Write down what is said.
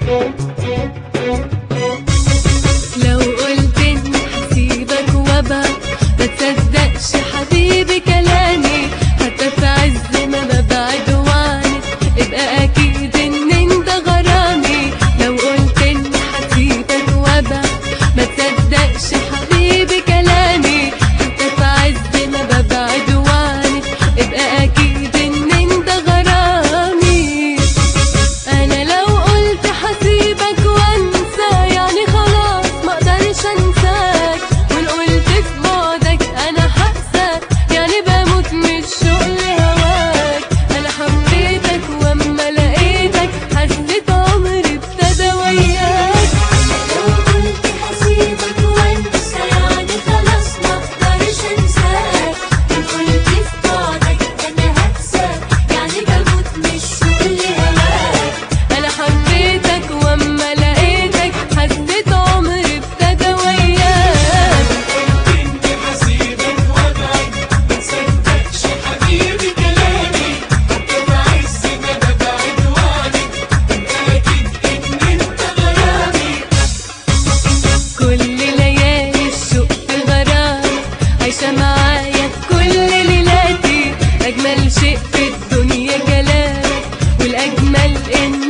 لو قلت اني هسيبك وابعد ما تصدقش حبيبي كلامي، حتى في عز ما ببعد وعنك ابقى اكيد ان انت غرامي. لو قلت اني هسيبك وابعد ما تصدقش حبيبي كلامي، حتى في عز ما ببعد وعنك ابقى اكيد ان انت غرامي. انا لو قلت هسيبك وانسى يعني خلاص ما اقدرش انساك، وان قلت في بعدك انا هقساك يعني بموت من الشوق لهواك. انا حبيتك واما لقيتك حسيت عمري ابتدى وياك. لو قلت هسيبك وانسى يعني خلاص ما اقدرش انساك، وان قلت في بعدك انا هقساك يعني بموت من الشوق لهواك. انا حبيتك واما لقيتك حسيت عمري ابتدى وياك. انت هسيبك وابعد ما تصدقش حبيبي كلامي، حتى في عز ما ببعد وعنك اكيد ان انت غرامي. كل ليالي الشوق في غرامي عايشة معايا في كل ليلاتي، أجمل شيء في الدنيا كلامك والأجمل إن